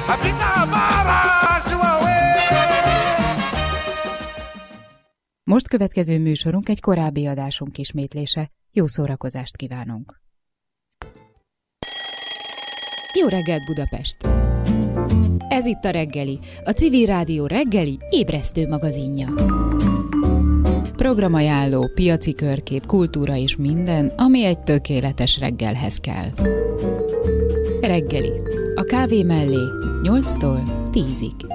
Most következő műsorunk egy korábbi adásunk ismétlése. Jó szórakozást kívánunk! Jó reggelt, Budapest! Ez itt a Reggeli, a Civil Rádió reggeli ébresztő magazinja. Programajánló, piaci körkép, kultúra és minden, ami egy tökéletes reggelhez kell. Reggeli. A kávé mellé 8-tól 10-ig.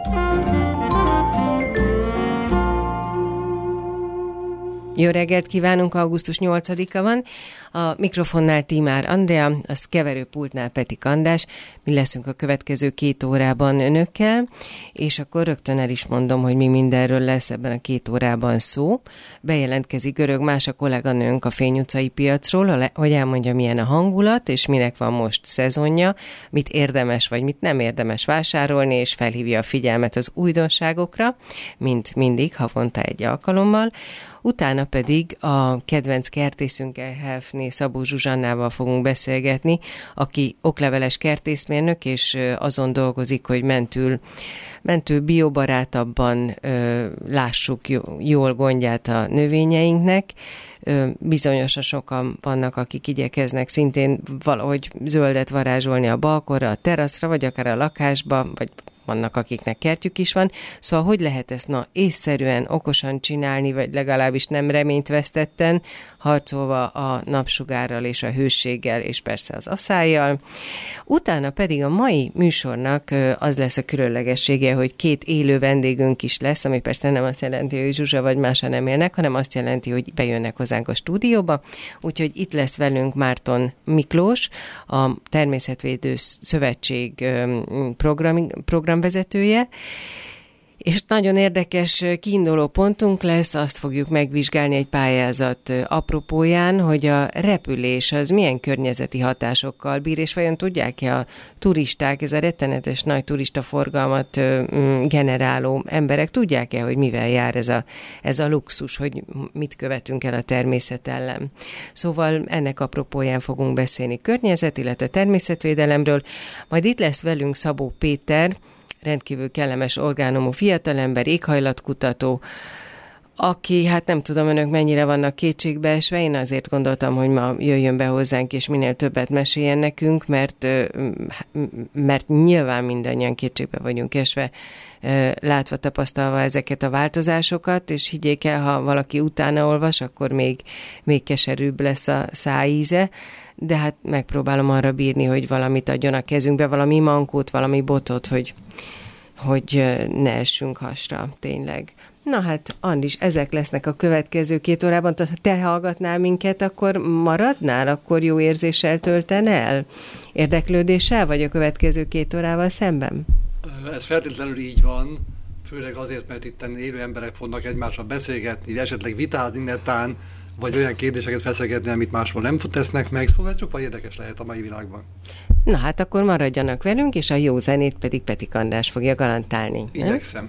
Jó reggelt kívánunk, augusztus 8-a van. A mikrofonnál Tímár Andrea, azt keverőpultnál Petik András. Mi leszünk a következő 2 órában önökkel, és akkor rögtön el is mondom, hogy mi mindenről lesz ebben a 2 órában szó. Bejelentkezik Görög Mása kolléganőnk a Fény utcai piacról, hogy elmondja, milyen a hangulat, és minek van most szezonja, mit érdemes vagy mit nem érdemes vásárolni, és felhívja a figyelmet az újdonságokra, mint mindig, havonta egy alkalommal. Utána pedig a kedvenc kertészünkkel, Helfné Szabó Zsuzsannával fogunk beszélgetni, aki okleveles kertészmérnök, és azon dolgozik, hogy mentül biobarátabban lássuk jól gondját a növényeinknek. Bizonyosan sokan vannak, akik igyekeznek szintén valahogy zöldet varázsolni a balkonra, a teraszra, vagy akár a lakásba, vagy vannak, akiknek kertjük is van. Szóval hogy lehet ezt észszerűen, okosan csinálni, vagy legalábbis nem reményt vesztetten, harcolva a napsugárral és a hőséggel, és persze az aszályjal. Utána pedig a mai műsornak az lesz a különlegessége, hogy 2 élő vendégünk is lesz, ami persze nem azt jelenti, hogy Zsuzsa vagy Mása nem élnek, hanem azt jelenti, hogy bejönnek hozzánk a stúdióba. Úgyhogy itt lesz velünk Márton Miklós, a Természetvédő Szövetség programvezetője, és nagyon érdekes kiinduló pontunk lesz, azt fogjuk megvizsgálni egy pályázat apropóján, hogy a repülés az milyen környezeti hatásokkal bír, és vajon tudják-e a turisták, ez a rettenetes nagy turistaforgalmat generáló emberek, tudják-e, hogy mivel jár ez a luxus, hogy mit követünk el a természet ellen. Szóval ennek apropóján fogunk beszélni környezet, illetve természetvédelemről, majd itt lesz velünk Szabó Péter, rendkívül kellemes orgánumú fiatalember, éghajlatkutató, aki, hát nem tudom, önök mennyire vannak kétségbeesve, én azért gondoltam, hogy ma jöjjön be hozzánk, és minél többet meséljen nekünk, mert nyilván mindannyian kétségbe vagyunk esve, látva, tapasztalva ezeket a változásokat, és higgyék el, ha valaki utána olvas, akkor még keserűbb lesz a szájíze, de hát megpróbálom arra bírni, hogy valamit adjon a kezünkbe, valami mankót, valami botot, hogy ne essünk hasra, tényleg. Na hát, Andis, ezek lesznek a következő 2 órában. Ha te hallgatnál minket, akkor maradnál? Akkor jó érzéssel tölten el? Érdeklődéssel vagy a következő 2 órával szemben? Ez feltétlenül így van, főleg azért, mert itt élő emberek fognak egymással beszélgetni, esetleg vitázni netán, vagy olyan kérdéseket feszegetni, amit máshol nem tesznek meg, szóval ez sokkal érdekes lehet a mai világban. Na hát akkor maradjanak velünk, és a jó zenét pedig Petik András fogja garantálni. Igyekszem.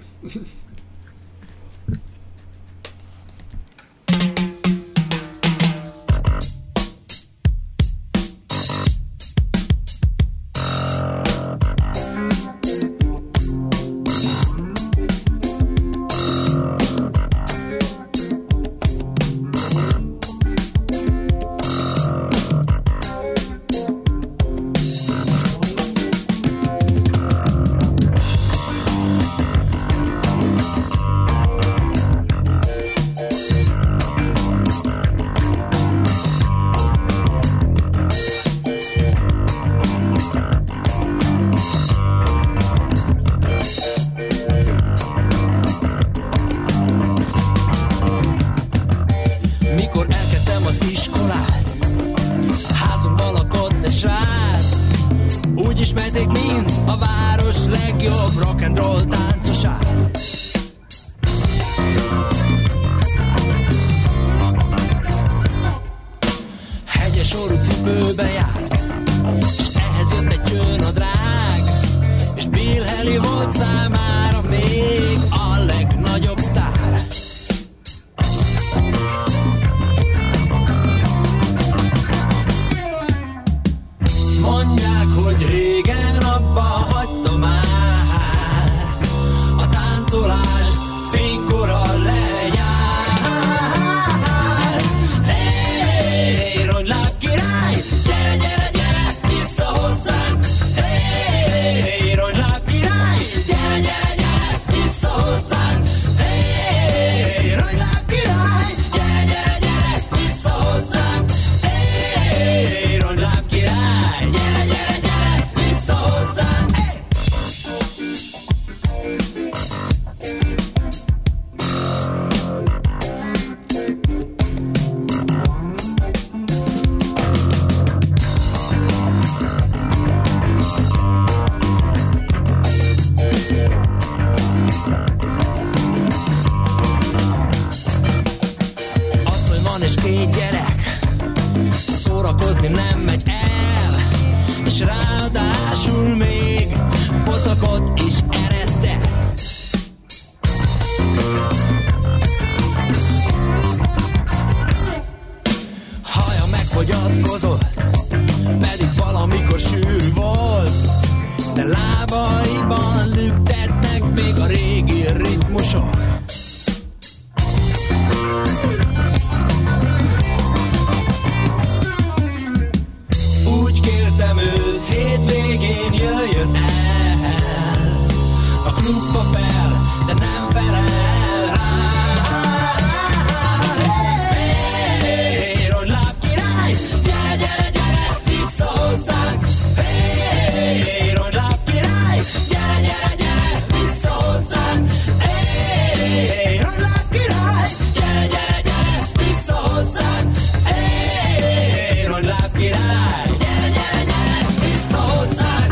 Mondják, hogy régen abba hagyta már ég, pocakot is eresztett. Haja megfogyatkozott, pedig valamikor sűr volt, de lábaiban lüktetnek még a régi ritmusok. Úgy kértem őt, hétvégén jöjjön el, a klubba fel, de nem felel rá. Hey, rongyláb király, gyere, gyere, gyere, vissza hozzánk. Hey, rongyláb király, gyere, gyere, gyere, vissza hozzánk. Hey, rongyláb király, gyere, gyere, gyere, vissza hozzánk. Hey, rongyláb király, gyere, gyere, gyere, vissza hozzánk.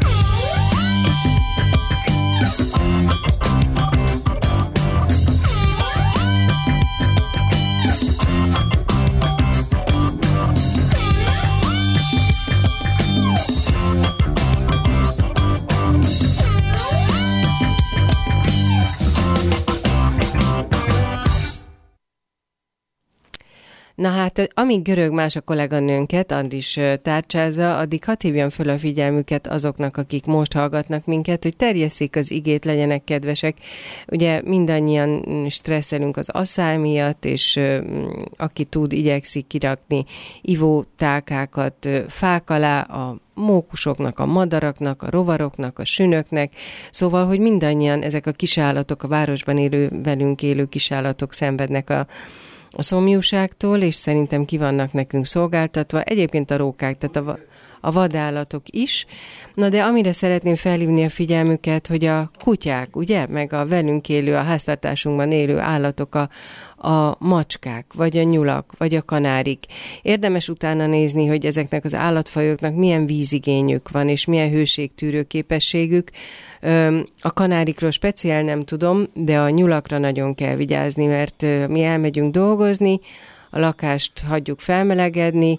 Na hát, amíg görög más a kolléganőnket, Andris tárcsázza, addig hadd hívjam föl a figyelmüket azoknak, akik most hallgatnak minket, hogy terjesszék az igét, legyenek kedvesek. Ugye mindannyian stresszelünk az asszály miatt, és aki tud, igyekszik kirakni ivótálkákat fák alá, a mókusoknak, a madaraknak, a rovaroknak, a sünöknek, szóval, hogy mindannyian ezek a kisállatok, a városban élő, velünk élő kisállatok szenvednek a szomjúságtól, és szerintem ki vannak nekünk szolgáltatva. Egyébként a rókák, tehát a vadállatok is. Na de amire szeretném felhívni a figyelmüket, hogy a kutyák, ugye, meg a velünk élő, a háztartásunkban élő állatok, a macskák, vagy a nyulak, vagy a kanárik. Érdemes utána nézni, hogy ezeknek az állatfajoknak milyen vízigényük van, és milyen hőségtűrő képességük. A kanárikról speciál nem tudom, de a nyulakra nagyon kell vigyázni, mert mi elmegyünk dolgozni, a lakást hagyjuk felmelegedni.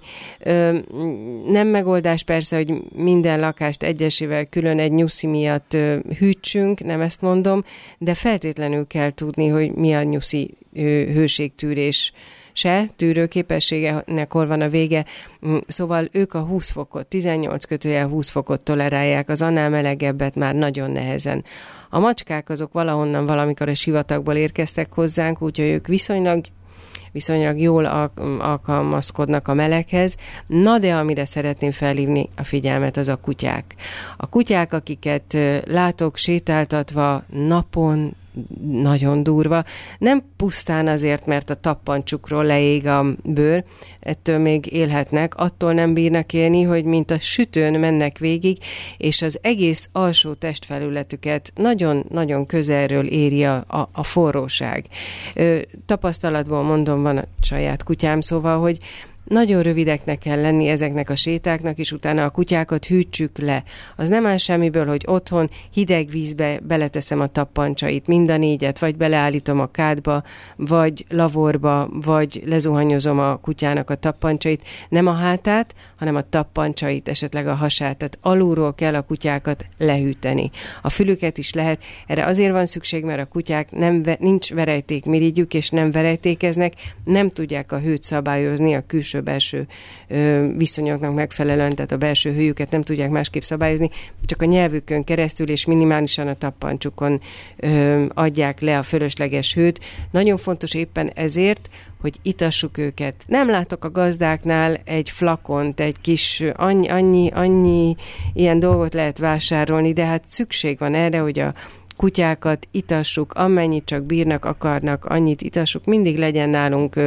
Nem megoldás persze, hogy minden lakást egyesével külön egy nyuszi miatt hűtsünk, nem ezt mondom, de feltétlenül kell tudni, hogy mi a nyuszi hőségtűrés tűrőképességenek hol van a vége. Szóval ők a 20 fokot, 18-20 fokot tolerálják, az annál melegebbet már nagyon nehezen. A macskák azok valahonnan valamikor a sivatagból érkeztek hozzánk, úgyhogy ők viszonylag jól alkalmazkodnak a meleghez. Na de amire szeretném felhívni a figyelmet, az a kutyák. A kutyák, akiket látok sétáltatva napon, nagyon durva. Nem pusztán azért, mert a tappancsukról leég a bőr, ettől még élhetnek, attól nem bírnak élni, hogy mint a sütőn mennek végig, és az egész alsó testfelületüket nagyon-nagyon közelről éri a forróság. Tapasztalatból mondom, van a saját kutyám, szóval, hogy nagyon rövideknek kell lenni ezeknek a sétáknak, és utána a kutyákat hűtsük le. Az nem áll semmiből, hogy otthon hideg vízbe beleteszem a tappancsait, mind a 4, vagy beleállítom a kádba, vagy lavorba, vagy lezuhanyozom a kutyának a tappancsait. Nem a hátát, hanem a tappancsait, esetleg a hasát. Tehát alulról kell a kutyákat lehűteni. A fülüket is lehet. Erre azért van szükség, mert a kutyák nincs verejtékmirigyük, és nem verejtékeznek, nem tudják a hőt szabályozni, a külső-belső viszonyoknak megfelelően, tehát a belső hőjüket nem tudják másképp szabályozni, csak a nyelvükön keresztül és minimálisan a tappancsukon adják le a fölösleges hőt. Nagyon fontos éppen ezért, hogy itassuk őket. Nem látok a gazdáknál egy flakont, egy kis annyi ilyen dolgot lehet vásárolni, de hát szükség van erre, hogy a kutyákat itassuk, amennyit csak bírnak, akarnak, annyit itassuk, mindig legyen nálunk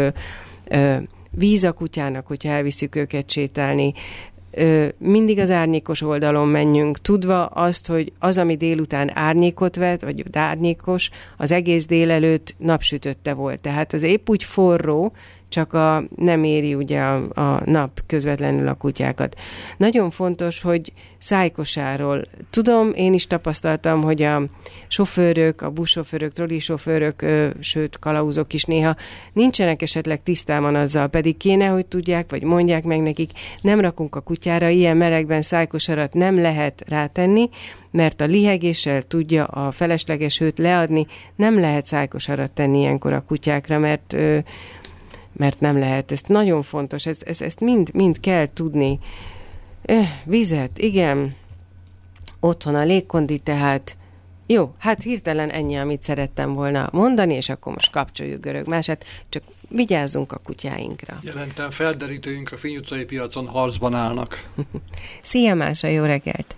víz a kutyának, hogyha elviszük őket sétálni. Mindig az árnyékos oldalon menjünk, tudva azt, hogy az, ami délután árnyékot vet, vagy árnyékos, az egész délelőtt napsütötte volt. Tehát az épp úgy forró, csak nem éri ugye a nap közvetlenül a kutyákat. Nagyon fontos, hogy szájkosáról. Tudom, én is tapasztaltam, hogy a sofőrök, a buszsofőrök, trollisofőrök, sőt kalauzok is néha nincsenek esetleg tisztában azzal, pedig kéne, hogy tudják, vagy mondják meg nekik, nem rakunk a kutyára, ilyen melegben szájkosarat nem lehet rátenni, mert a lihegéssel tudja a felesleges hőt leadni, nem lehet szájkosarat tenni ilyenkor a kutyákra, mert nem lehet. Ez nagyon fontos, ezt mind kell tudni. Vizet, igen. Otthon a légkondi, tehát jó, hát hirtelen ennyi, amit szerettem volna mondani, és akkor most kapcsoljuk Görög Mását, csak vigyázzunk a kutyáinkra. Jelentem, felderítőink a Fény utcai piacon harcban állnak. Szia Mása, jó reggelt!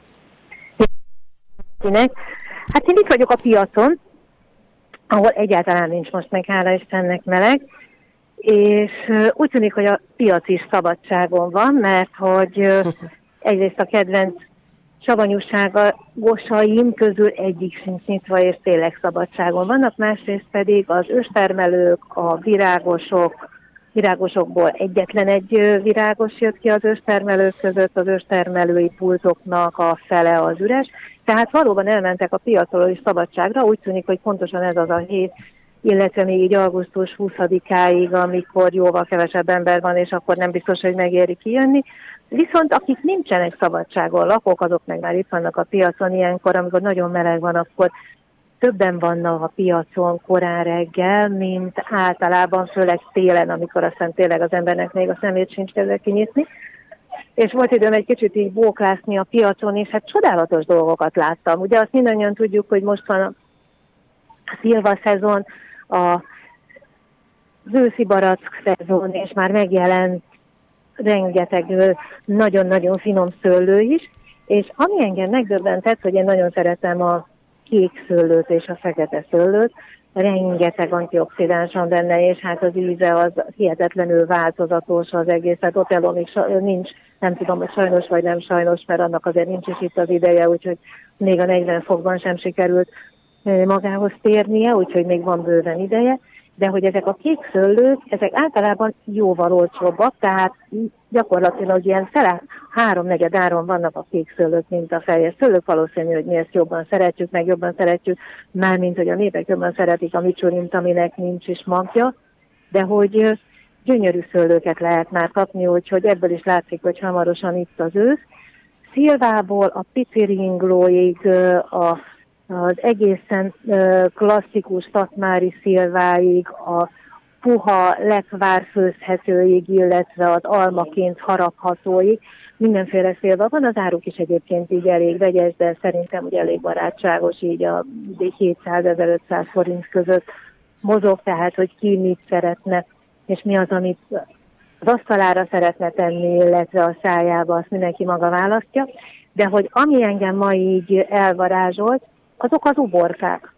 Hát én itt vagyok a piacon, ahol egyáltalán nincs most meg, hála Istennek meleg, és úgy tűnik, hogy a piac is szabadságon van, mert hogy egyrészt a kedvenc savanyúságosaim közül egyik sincs nyitva, és tényleg szabadságon vannak, másrészt pedig az őstermelők, a virágosokból egyetlen egy virágos jött ki az őstermelők között, az őstermelői pultoknak a fele az üres, tehát valóban elmentek a piacról is szabadságra, úgy tűnik, hogy pontosan ez az a hét, illetve még így augusztus 20-áig, amikor jóval kevesebb ember van, és akkor nem biztos, hogy megéri kijönni. Viszont akik nincsenek szabadságon, lakók, azok meg már itt vannak a piacon ilyenkor, amikor nagyon meleg van, akkor többen vannak a piacon korán reggel, mint általában, főleg télen, amikor aztán tényleg az embernek még a szemét sincs kedve kinyitni. És volt időm egy kicsit így bóklászni a piacon, és hát csodálatos dolgokat láttam. Ugye azt mindannyian tudjuk, hogy most van a szilva szezon, az őszi barack szezon, és már megjelent rengeteg nagyon-nagyon finom szőlő is, és ami engem megdöbbentett, hogy én nagyon szeretem a kék szőlőt és a fekete szőlőt, rengeteg antioxidáns van benne, és hát az íze az hihetetlenül változatos az egész, tehát Otello még nincs, nem tudom, hogy sajnos vagy nem sajnos, mert annak azért nincs is itt az ideje, úgyhogy még a 40 fokban sem sikerült magához térnie, úgyhogy még van bőven ideje, de hogy ezek a kék szőlők, ezek általában jóval olcsóbbak, tehát gyakorlatilag ilyen fele 3/4 áron vannak a kék szőlők, mint a fehér szőlők, valószínű, hogy mi ezt jobban szeretjük, meg jobban szeretjük, mármint, hogy a népek jobban szeretik a micsurint, aminek nincs is magja, de hogy gyönyörű szőlőket lehet már kapni, úgyhogy ebből is látszik, hogy hamarosan itt az ősz. Szilvából a pipiringlóig, az egészen klasszikus szatmári szilváig, a puha lekvárfőzhetőig, illetve az almaként haraphatóig, mindenféle szilva van, az áruk is egyébként így elég vegyes, de szerintem ugye elég barátságos, így a 700-1500 forint között mozog, tehát hogy ki mit szeretne, és mi az, amit az asztalára szeretne tenni, illetve a szájába, azt mindenki maga választja, de hogy ami engem ma így elvarázsolt, azok az uborkák.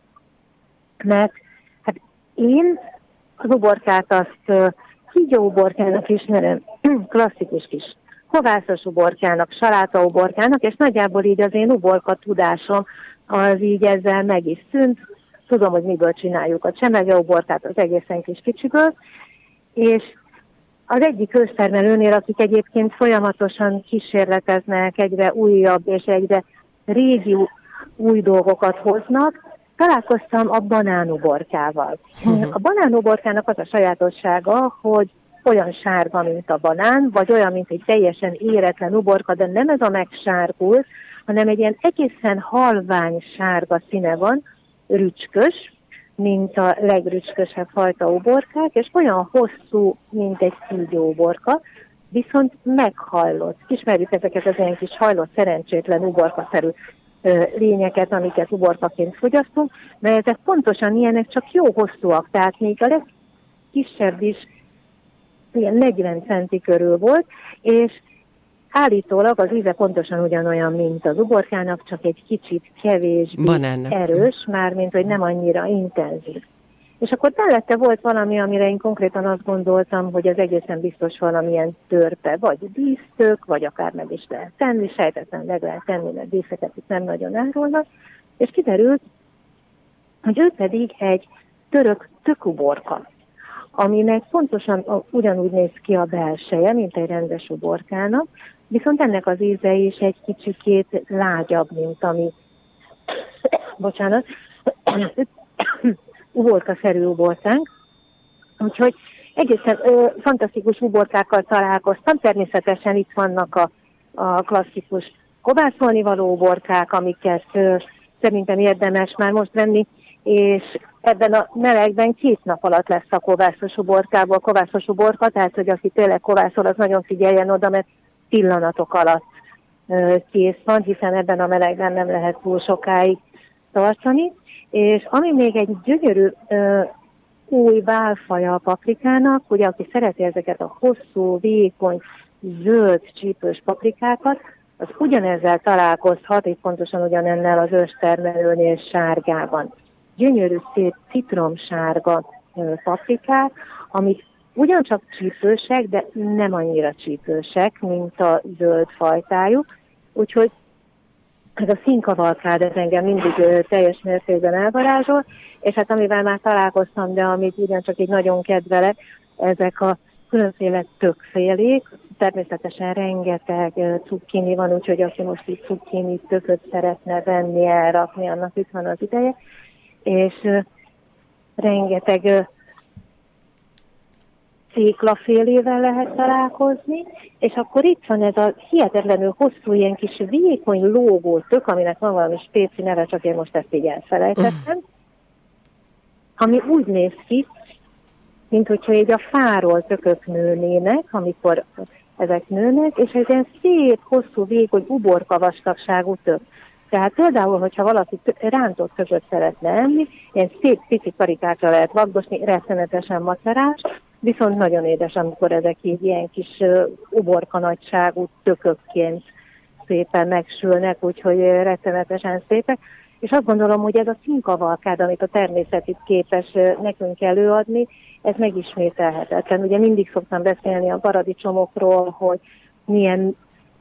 Mert hát én az uborkát azt kígyóuborkának ismerem, klasszikus kis kovászos uborkának, salátauborkának, és nagyjából így az én uborka tudásom az így ezzel meg is szűnt. Tudom, hogy miből csináljuk a csemegeuborkát, az egészen kis kicsiből, és az egyik őstermelőnél, akik egyébként folyamatosan kísérleteznek, egyre újabb és egyre régi új dolgokat hoznak, találkoztam a banánuborkával. A banánuborkának az a sajátossága, hogy olyan sárga, mint a banán, vagy olyan, mint egy teljesen éretlen uborka, de nem ez a megsárgult, hanem egy ilyen egészen halvány sárga színe van, rücskös, mint a legrücskösebb fajta uborkák, és olyan hosszú, mint egy kígyóuborka, viszont meghajlott. Ismerjük ezeket az ilyen kis hajlott, szerencsétlen uborkaszerű lényeket, amiket uborkaként fogyasztunk, mert ezek pontosan ilyenek, csak jó hosszúak, tehát még a legkisebb is ilyen 40 centi körül volt, és állítólag az íze pontosan ugyanolyan, mint az uborkának, csak egy kicsit kevésbé erős, mármint, hogy nem annyira intenzív. És akkor mellette volt valami, amire én konkrétan azt gondoltam, hogy az egészen biztos valamilyen törpe, vagy dísztök, vagy akár meg is lehet tenni, sejtetlen meg lehet tenni, mert díszeket itt nem nagyon árulnak, és kiderült, hogy ő pedig egy török tökuborka. aminek pontosan ugyanúgy néz ki a belseje, mint egy rendes uborkának, viszont ennek az íze is egy kicsikét lágyabb, mint ami, bocsánat, uborkaszerű uborkánk. Úgyhogy egészen fantasztikus uborkákkal találkoztam. Természetesen itt vannak a klasszikus kovászolni való uborkák, amiket szerintem érdemes már most venni, és ebben a melegben 2 nap alatt lesz a kovászos uborkából kovászos uborka, tehát hogy aki tényleg kovászol, az nagyon figyeljen oda, mert pillanatok alatt kész van, hiszen ebben a melegben nem lehet túl sokáig tartani. És ami még egy gyönyörű új válfaja a paprikának, ugye aki szereti ezeket a hosszú, vékony, zöld csípős paprikákat, az ugyanezzel találkozhat, és pontosan ugyanennel az őstermelőnél sárgában. Gyönyörű, szép citromsárga paprikák, amik ugyancsak csípősek, de nem annyira csípősek, mint a zöld fajtájuk. Úgyhogy ez a színkavalkád, ez engem mindig teljes mértékben elvarázsol, és hát amivel már találkoztam, de amit ugyancsak így nagyon kedvelek, ezek a különféle tökfélék, természetesen rengeteg cukkini van, úgyhogy aki most így cukkini tököt szeretne venni, elrakni, annak itt van az ideje, és rengeteg céklafélével lehet találkozni, és akkor itt van ez a hihetetlenül hosszú, ilyen kis vékony lógó tök, aminek van valami spéci neve, csak én most ezt így elfelejtettem, ami úgy néz ki, mint hogyha így a fáról tökök nőnének, amikor ezek nőnek, és ez ilyen szép, hosszú, vékony, uborka vastagságú tök. Tehát például, hogyha valaki rántott tököt szeretne enni, ilyen szép pici karikákra lehet vagdosni, rettenetesen macerás, viszont nagyon édes, amikor ezek így ilyen kis uborka nagyságú tökökként szépen megsülnek, úgyhogy rettenetesen szépek. És azt gondolom, hogy ez a színkavalkád, amit a természet itt képes nekünk előadni, ez megismételhetetlen. Ugye mindig szoktam beszélni a paradicsomokról, hogy milyen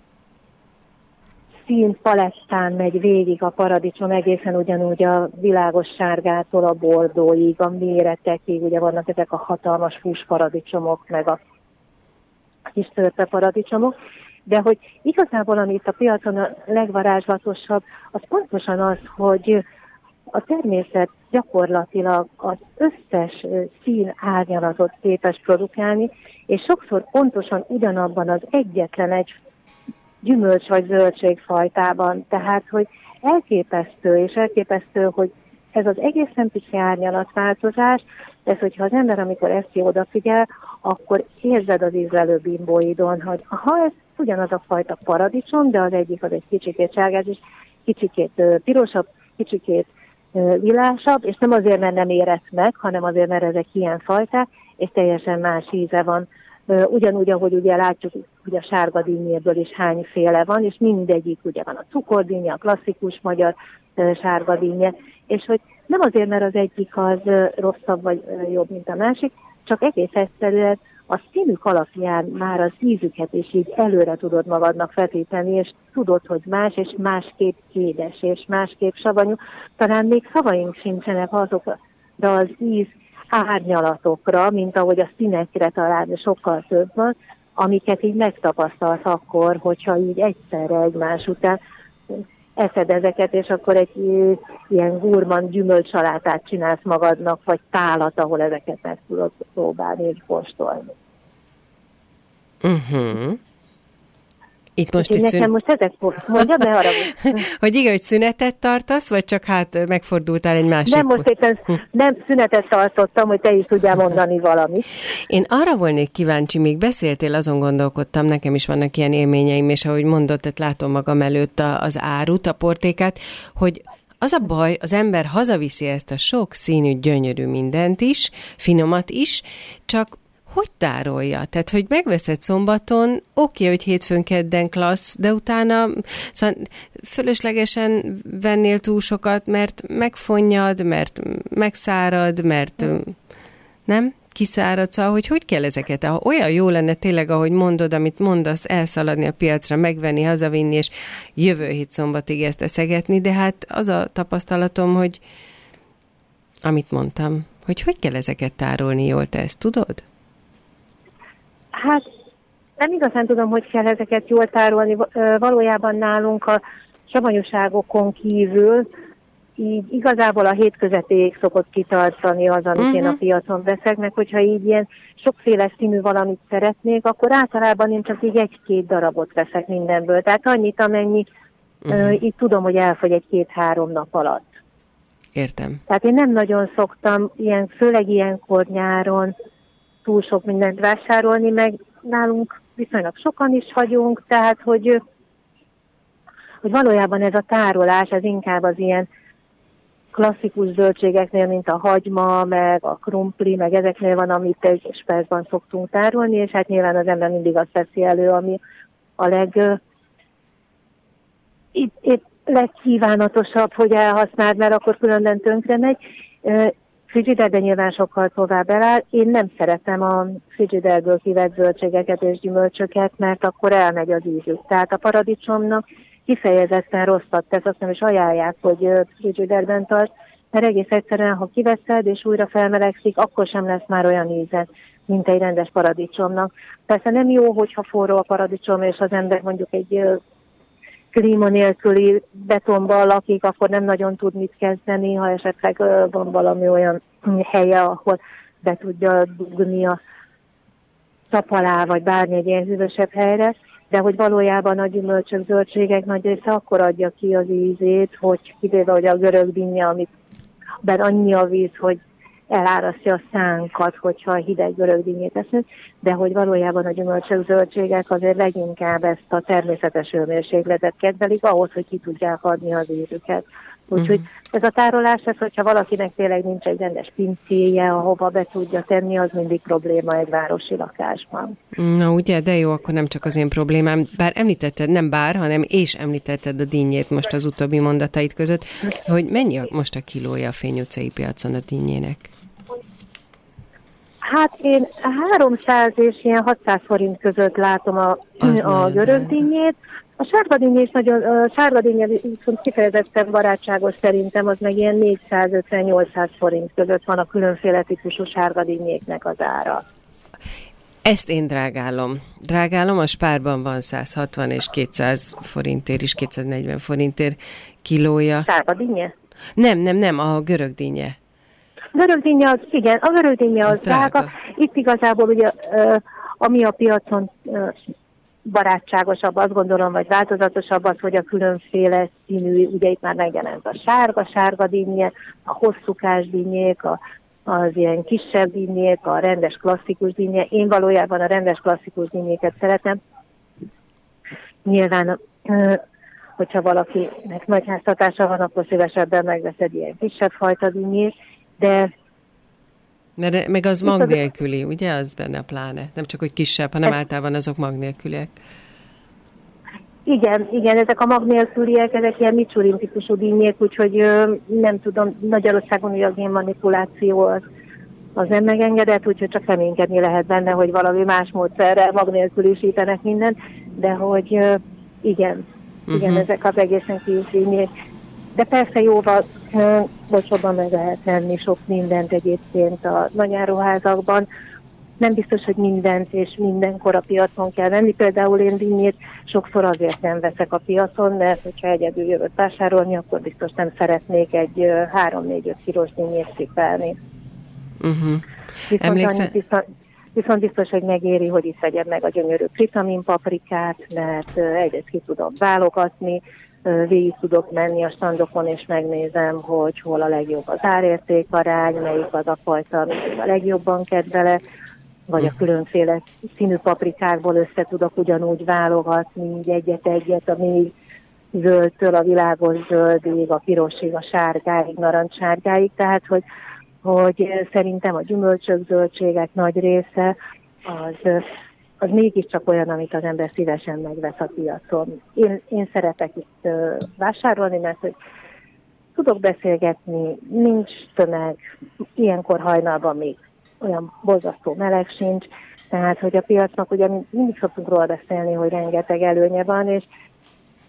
színpalettán megy végig a paradicsom, egészen ugyanúgy a világos sárgától a bordóig, a méretekig, ugye vannak ezek a hatalmas fúsparadicsomok, meg a kis törpe paradicsomok, de hogy igazából, ami itt a piacon a legvarázslatosabb, az pontosan az, hogy a természet gyakorlatilag az összes szín árnyalatot képes produkálni, és sokszor pontosan ugyanabban az egyetlen egy gyümölcs vagy zöldségfajtában. Tehát, hogy elképesztő, hogy ez az egészen pici árnyalatváltozás, ez, hogyha az ember, amikor ezt odafigyel, akkor érzed az ízlelő bimbóidon, hogy ha ez ugyanaz a fajta paradicsom, de az egyik az egy kicsikét sárgás, és kicsikét pirosabb, kicsikét világosabb, és nem azért, mert nem érett meg, hanem azért, mert ezek ilyen fajták, és teljesen más íze van. Ugyanúgy, ahogy ugye látjuk, hogy a sárga dinnyéből is hányféle van, és mindegyik, ugye van a cukordínnye, a klasszikus magyar sárga dinnye, és hogy nem azért, mert az egyik az rosszabb vagy jobb, mint a másik, csak egész egyszerűen a színük alapján már az ízüket is így előre tudod magadnak feltéteni, és tudod, hogy más, és másképp édes, és másképp savanyú. Talán még szavaink sincsenek azokra az íz árnyalatokra, mint ahogy a színekre talán sokkal több van, amiket így megtapasztalsz akkor, hogyha így egyszerre egymás után eszed ezeket, és akkor egy ilyen gurmand gyümölcsalátát csinálsz magadnak, vagy tálat, ahol ezeket meg tudod próbálni és kóstolni. Itt most nekem most ezek mondja, ne haragudj. Hogy igen, hogy szünetet tartasz, vagy csak hát megfordultál egy másik? Nem, most éppen nem szünetet tartottam, hogy te is tudjál mondani valamit. Én arra volnék kíváncsi, még beszéltél, azon gondolkodtam, nekem is vannak ilyen élményeim, és ahogy mondod, tehát látom magam előtt az árut, a portékát, hogy az a baj, az ember hazaviszi ezt a sok színű, gyönyörű mindent is, finomat is, csak hogy tárolja? Tehát, hogy megveszed szombaton, oké, hogy hétfőn, kedden klassz, de utána szóval fölöslegesen vennél túl sokat, mert megfonnyad, mert megszárad, mert nem? Kiszárad, szóval, hogy kell ezeket? Olyan jó lenne tényleg, ahogy mondod, amit mondasz, elszaladni a piacra, megvenni, hazavinni, és jövő hét szombatig ezt eszegetni, de hát az a tapasztalatom, hogy amit mondtam, Hogy kell ezeket tárolni jól, te ezt tudod? Hát nem igazán tudom, hogy kell ezeket jól tárolni. Valójában nálunk a savanyúságokon kívül így igazából a hétközetéig szokott kitartani az, amit én a piacon veszek, meg hogyha így ilyen sokféle színű valamit szeretnék, akkor általában én csak így 1-2 darabot veszek mindenből. Tehát annyit, amennyi így tudom, hogy elfogy 1-2-3 nap alatt. Értem. Tehát én nem nagyon szoktam, főleg ilyenkor nyáron túl sok mindent vásárolni, meg nálunk viszonylag sokan is vagyunk, tehát hogy valójában ez a tárolás, ez inkább az ilyen klasszikus zöldségeknél, mint a hagyma, meg a krumpli, meg ezeknél van, amit egy percben szoktunk tárolni, és hát nyilván az ember mindig azt veszi elő, ami a legkívánatosabb, hogy elhasználd, mert akkor különben tönkre megy. Frigiderben nyilván sokkal tovább eláll. Én nem szeretem a frigiderből kivett zöldségeket és gyümölcsöket, mert akkor elmegy az ízük. Tehát a paradicsomnak kifejezetten rosszat tesz, azt nem is ajánlják, hogy frigiderben tart, mert egész egyszerűen, ha kiveszed és újra felmelegszik, akkor sem lesz már olyan íze, mint egy rendes paradicsomnak. Persze nem jó, hogyha forró a paradicsom, és az ember mondjuk egy klíma nélküli betonban lakik, akkor nem nagyon tud mit kezdeni, ha esetleg van valami olyan helye, ahol be tudja dugni a szap alá, vagy bármi egy ilyen hűvösebb helyre, de hogy valójában a gyümölcsök, zöldségek nagy része akkor adja ki az ízét, hogy kivéve, hogy a görög dinnye, amiben annyi a víz, hogy elárasztja a szánkat, hogyha hideg görög dinnyét eszünk, de hogy valójában a gyümölcsök, zöldségek azért leginkább ezt a természetes hőmérsékletet kedvelik, ahhoz, hogy ki tudják adni az ízüket. Úgyhogy ez a tárolás, hogyha valakinek tényleg nincs egy rendes pincéje, ahova be tudja tenni, az mindig probléma egy városi lakásban. Na ugye, de jó, akkor nem csak az én problémám. Bár említetted, nem bár, hanem és említetted a dinnyét most az utóbbi mondatait között, hogy mennyi most a kilója a Fény utcai piacon a dinnyének? Hát én 300 és ilyen 600 forint között látom a görög dinnyét. A sárgadínnye is nagyon, sárgadínnye viszont kifejezetten barátságos szerintem, az meg ilyen 450-800 forint között van a különféle típusú sárgadínnyéknek az ára. Ezt én drágálom. A Spárban van 160 és 200 forintért is, 240 forintért kilója. Sárgadínnye? Nem, a görög dinnye. Görögdinnye az, igen, a görögdinnye az drága. Itt igazából ugye, ami a piacon barátságosabb, azt gondolom, vagy változatosabb az, hogy a különféle színű, ugye itt már megjelent a sárga dinnye, a hosszúkás dinnyék, az ilyen kisebb dinnyék, a rendes klasszikus dinnye. Én valójában a rendes klasszikus dinnyéket szeretem. Nyilván, hogyha valakinek nagy háztartása van, akkor szívesebben megveszed ilyen kisebb fajta dinnyét, de... Meg az mag nélküli, ugye? Az benne pláne. Nem csak, hogy kisebb, hanem általában azok mag nélküliek. Igen, ezek a mag nélküliek, ezek ilyen micsurin típusú dinnyék, úgyhogy nem tudom, Magyarországon ugye a génmanipuláció az nem megengedett, úgyhogy csak reménykedni lehet benne, hogy valami más módszerrel mag nélkülisítenek mindent, de hogy igen, ezek az egészen kis dinnyék. De persze jóval olcsóbban meg lehet venni sok mindent egyébként a nagyáruházakban. Nem biztos, hogy mindent és mindenkor a piacon kell venni. Például én dinnyét sokszor azért nem veszek a piacon, mert hogyha egyedül jövök vásárolni, akkor biztos nem szeretnék egy 3-4-5 kilós dinnyét cipelni. Viszont biztos, hogy megéri, hogy is vegyem meg a gyönyörű kritamin paprikát, mert egyrészt ki tudom válogatni, végig tudok menni a standokon, és megnézem, hogy hol a legjobb az árértékarány, melyik az a fajta, amit a legjobban kedvelek, vagy a különféle színű paprikákból össze tudok ugyanúgy válogatni, így egyet-egyet, a mély zöldtől a világos zöldig, a pirosig, a sárgáig, narancssárgáig, tehát hogy szerintem a gyümölcsök, zöldségek nagy része az mégiscsak olyan, amit az ember szívesen megvesz a piacon. Én szeretek itt vásárolni, mert hogy tudok beszélgetni, nincs tömeg, ilyenkor hajnalban még olyan borzasztó meleg sincs, tehát hogy a piacnak ugye mindig szoktunk róla beszélni, hogy rengeteg előnye van, és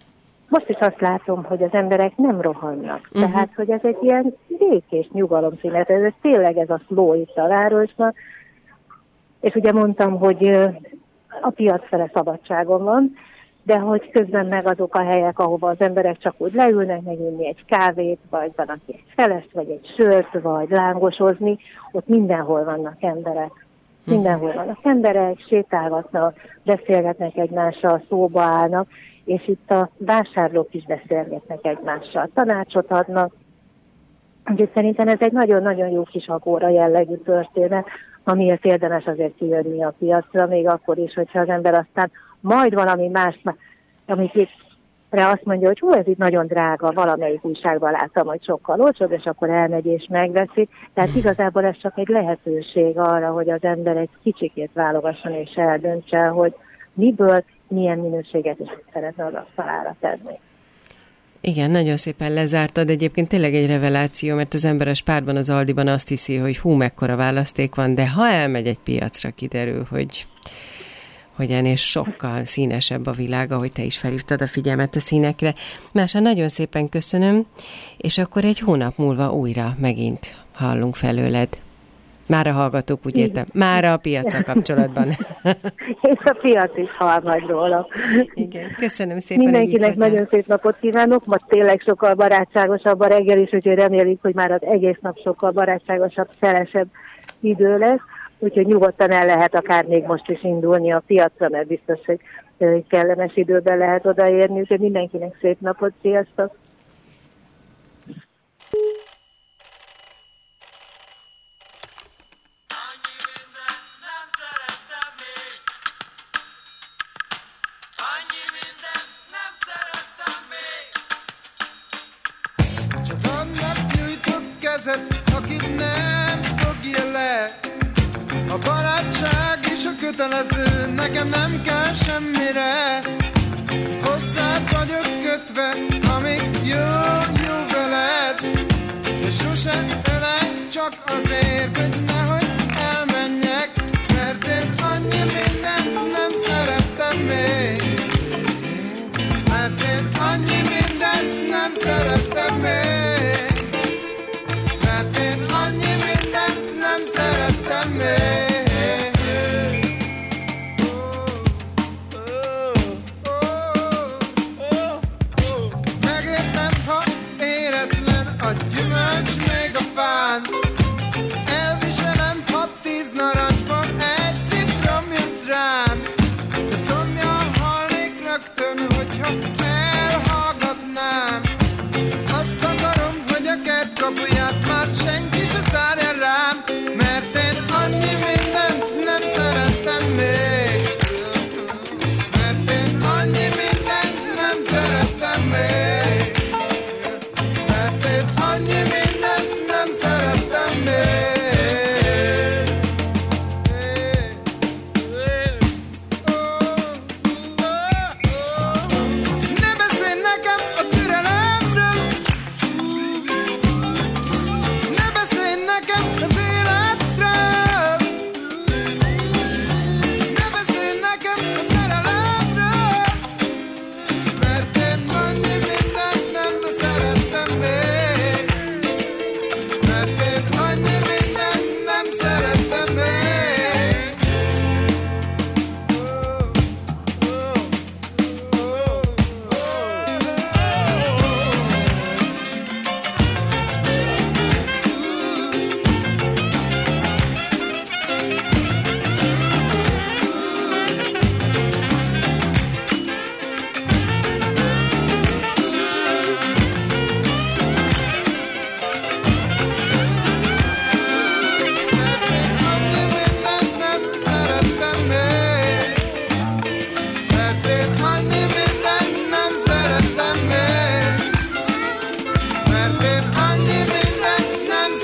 most is azt látom, hogy az emberek nem rohannak. Tehát, hogy ez egy ilyen békés nyugalomszínet, ez tényleg ez a flow itt a városban. És ugye mondtam, hogy a piac fele szabadságon van, de hogy közben meg azok a helyek, ahova az emberek csak úgy leülnek, meginni egy kávét, vagy van aki egy felest, vagy egy sört, vagy lángosozni, ott mindenhol vannak emberek. Mindenhol vannak emberek, sétálgatnak, beszélgetnek egymással, szóba állnak, és itt a vásárlók is beszélgetnek egymással, tanácsot adnak. Úgyhogy szerintem ez egy nagyon-nagyon jó kis agóra jellegű történet, amiért érdemes azért kijönni a piacra, még akkor is, hogyha az ember aztán majd valami más, amikre azt mondja, hogy hú, ez itt nagyon drága, valamelyik újságban láttam, hogy sokkal olcsóbb, és akkor elmegy és megveszi. Tehát igazából ez csak egy lehetőség arra, hogy az ember egy kicsikét válogasson és eldöntse, hogy miből, milyen minőséget is szeretne az asztalára tenni. Igen, nagyon szépen lezártad. Egyébként tényleg egy reveláció, mert az ember a Spárban, az Aldiban azt hiszi, hogy hú, mekkora választék van, de ha elmegy egy piacra, kiderül, hogy ennél sokkal színesebb a világ, ahogy te is felhívtad a figyelmet a színekre. Mása, nagyon szépen köszönöm, és akkor egy hónap múlva újra megint hallunk felőled. Mára hallgatók, úgy értem. Mára a piaccal kapcsolatban. És a piac is hall majd róla. Igen, köszönöm szépen. Mindenkinek nagyon szép napot kívánok, ma tényleg sokkal barátságosabb a reggel is, úgyhogy reméljük, hogy már az egész nap sokkal barátságosabb, szelesebb idő lesz. Úgyhogy nyugodtan el lehet akár még most is indulni a piacra, mert biztos, hogy kellemes időben lehet odaérni. Úgyhogy mindenkinek szép napot, sziasztok! Aki nem fogja le, a barátság is a kötelező, nekem nem kell semmire. Hozzád vagyok kötve, amíg jó veled, és sosem ölej csak azért,